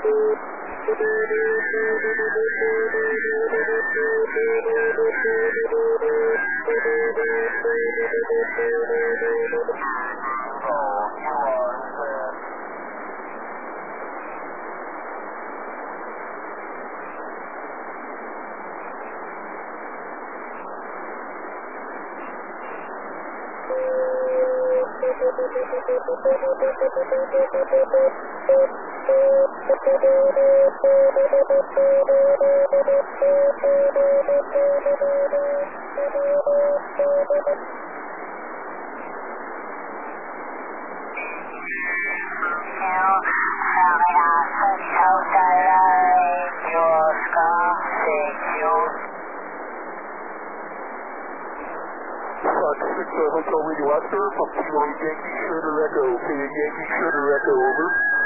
Hotel Radio Oscar from Kilo Yankee Sugar Echo. Yankee Sugar Echo, over.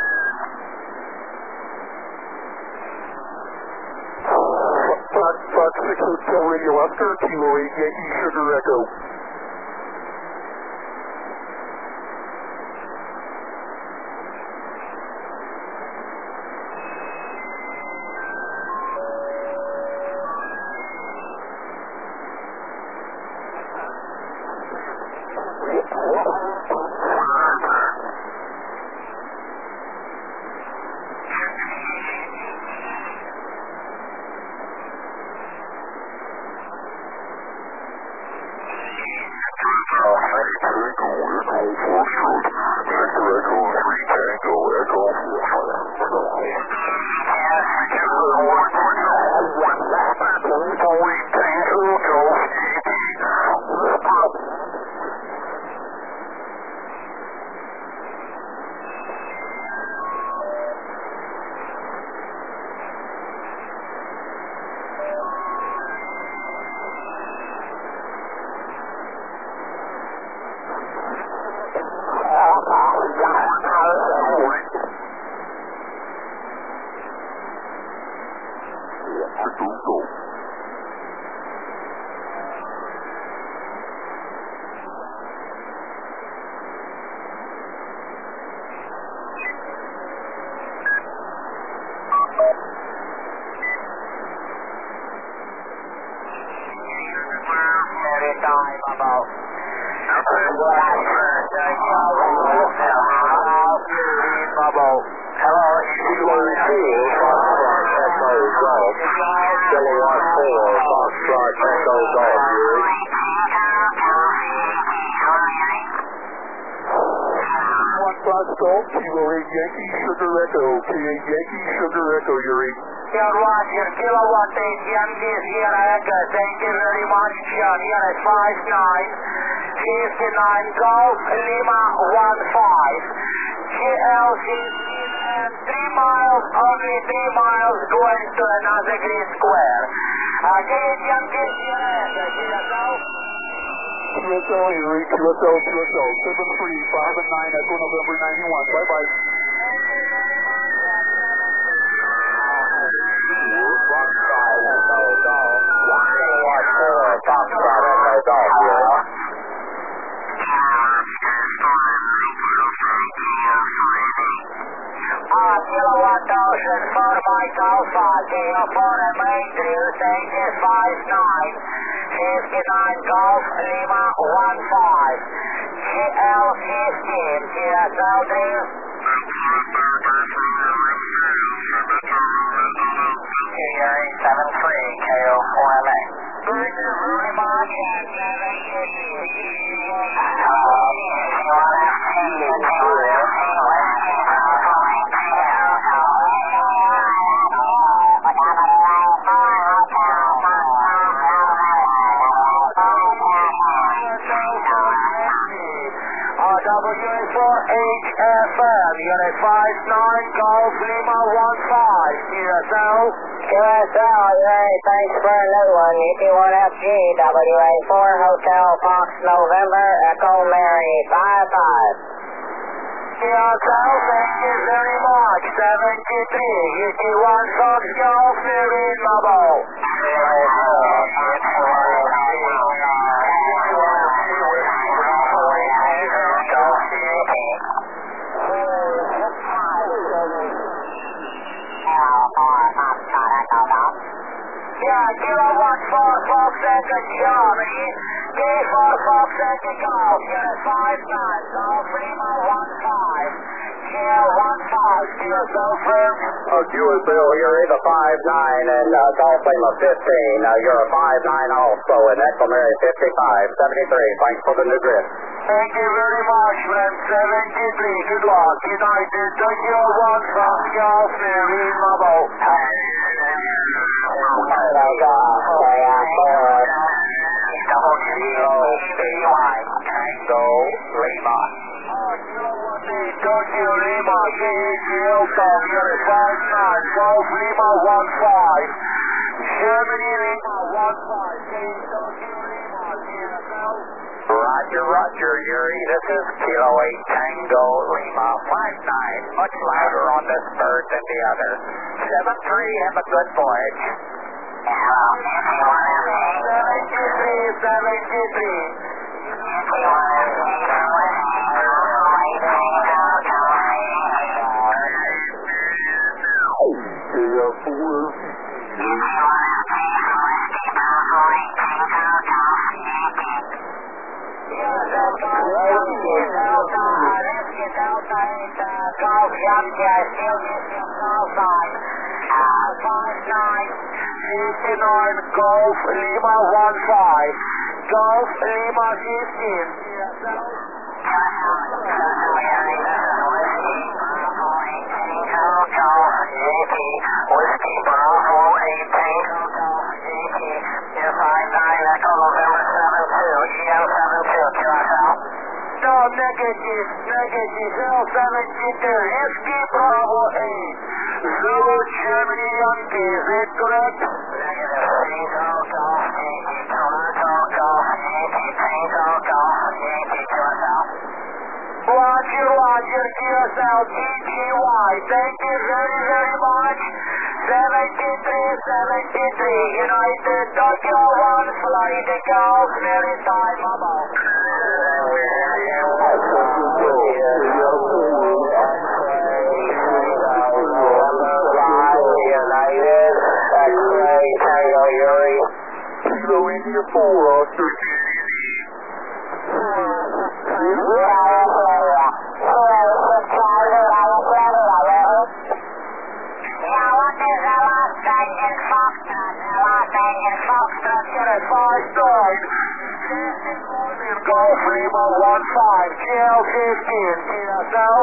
Fox 6 Hotel Radio Oscar, Kilo 8 Yankee Sugar Echo. Golf, Kilo 8 Yankee Sugar Echo, K8 Yankee Sugar Echo, Yuri. Roger, Kilowatt 8 Yankee Sierra Echo, thank you very much, John, here at 59, Golf, Lima 15, GLC, and 3 miles, only 3 miles going to another green square. K8 Yankee Sierra Echo, QSL, Erie, QSL, 7359 Echo November 91. Bye-bye. Kilowatt Ocean for Mike Alpha, Kilo 4 and main through, thank you, 59 Golf, Lima 15, GL 15, QSL 3. Hearing 73, KO 4MA. Thank you very much, and 4HFM, unit 59, Golf Lima 15, QSL. QSL, thanks for a new one, UT1FG, WA4, Hotel Fox November, Echo Mary 55. QSL, thank you very much, 73, UT1 Fox Golf, Marine Mobile. Kilo 14 Fox Echo Germany. K4 Fox Echo Golf. Unit 59. Golf Lima 15. Kilo 15. QSL firm. QSL, you're in a 5-9 and Golf Lima 15. You're a 5-9 also in Exclamary 55-73. Thanks for the new grid. Thank you very much, friend. 73. Good luck. United Tokyo 1 from Golf Mary Mabo. Tango Lima. Tokyo Lima, Delta, Unit 59, Golf Lima 15. Germany Lima 15, Tokyo Lima, TSL. Roger, Yuri. This is Kilo 8 Tango Lima 59. Much louder on this bird than the other. 7-3, have a good voyage. 73. Golf Lima 15. Golf Lima 15. Whiskey Bravo 18. You're 5-9 Echo November 72. EL72. QSL. No, negative. L72. Whiskey Bravo 8. Zulu Germany Yankee. Is it correct? Roger, QSL, GGY. Thank you very much. 73, United Tokyo 1, Florida Golf, Maritime Mobile. United, X-Ray, Tango, Yuri. Kilo India 4, Roger. Golf Lima 15, GL 15, TSL.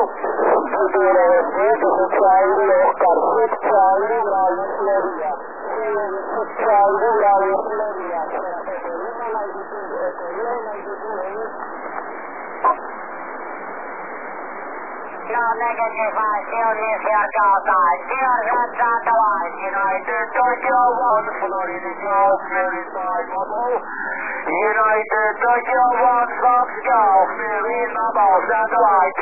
Negative 5, still needs your golf side. Still heads on the line. United Tokyo 1, Florida Golf, Maritime Mobile. United Tokyo 1, Fox Golf, Marine Mobile, satellite.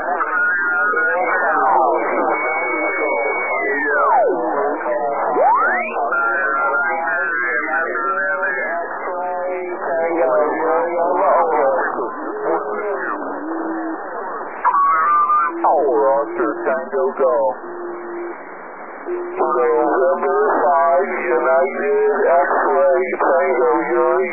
Roger, Tango Golf. November 5, United X-Ray, Tango Yuri.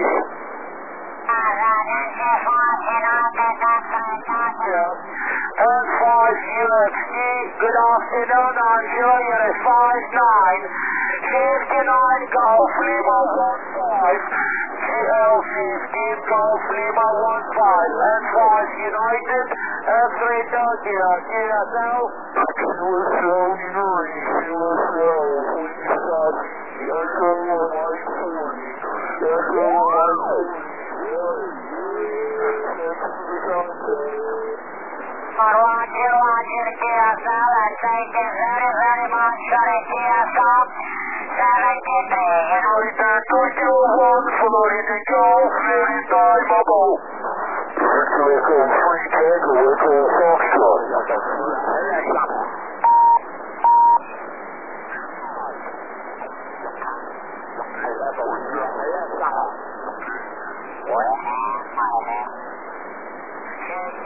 F5 UFC, good afternoon, I'm sure you're at 5-9, 59 Golf Lima 15, GL 15 Golf Lima 15, F5 United, F3 Tokyo, TSL. QSL Yuri, QSL, please stop, Echo 140, Echo 140. Roger, QSL, and thank you very much for the QSL. 73, United Tokyo 1, Florida Golf, Maritime Mobile. Echo 3 Tango, Echo Foxtrot.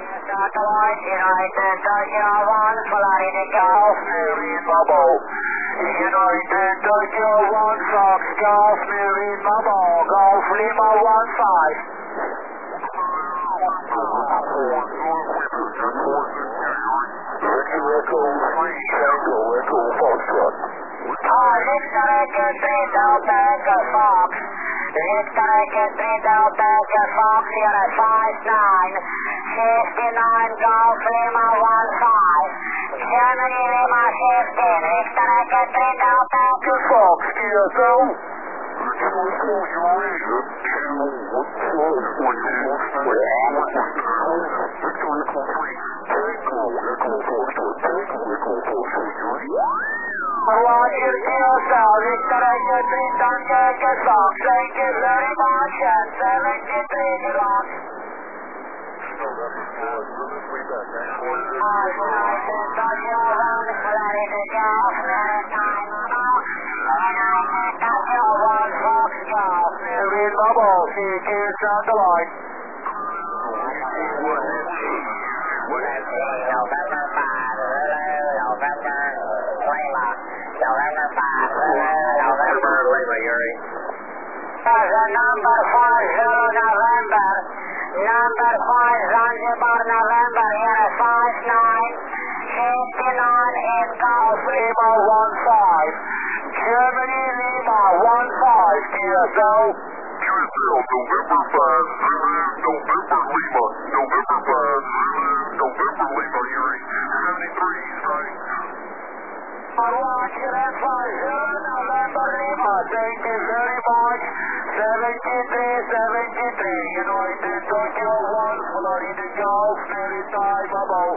United Tokyo 1, Florida Golf, Marine Mobile. United Tokyo 1 Fox Golf, Mary Mama, Golf Lima 1-5. Victor Echo 3 Delta Echo Fox. Victor Echo 3 Delta Echo Fox, you're at 5-9. 59 Golf Lima 1-5. Germany Lima 15. Victor Echo 3 Delta Echo Fox, QSL. Roger, QSL, Victor Echo 3 Delta Echo Fox. Thank you very much, and 73, good luck. Bubble, CQ satellite. November 5, November Lima, November 5, November Lima, Yuri. Number 5, Zulu November, number 5, Zanzibar November, here at 5-9, 59 in Golf Lima 1-5, Germany Lima 1-5, QSL. November 5, November Lima, November 5, November Lima, Yuri, 73, strike. Roger, that's 5, November Lima, thank you very much, 73, United Tokyo 1, Florida Golf, Maritime Bubble.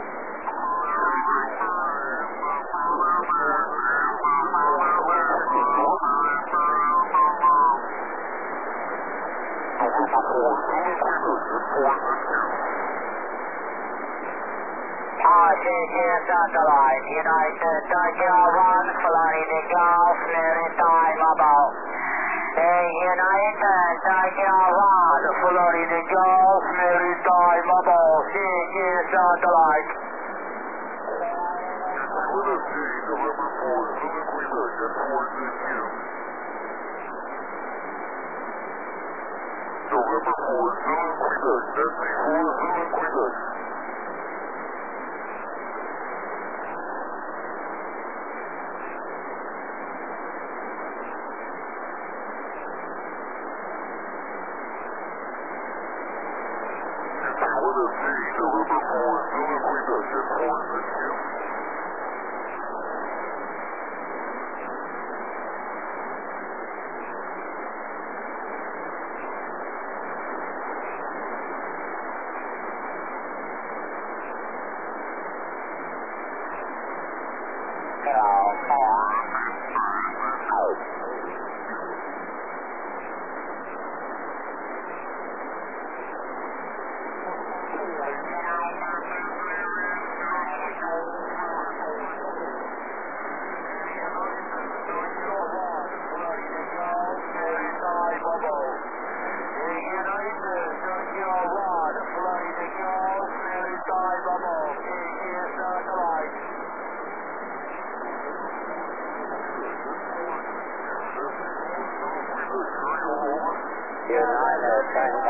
RCQ Satellite, United Tokyo 1, Florida Golf, Maritime Bubble. United Tokyo 1, Florida Golf, Maritime Bubble, CQ Satellite. November 4, Zulu Quebec, that's the 4 Zulu Quebec. United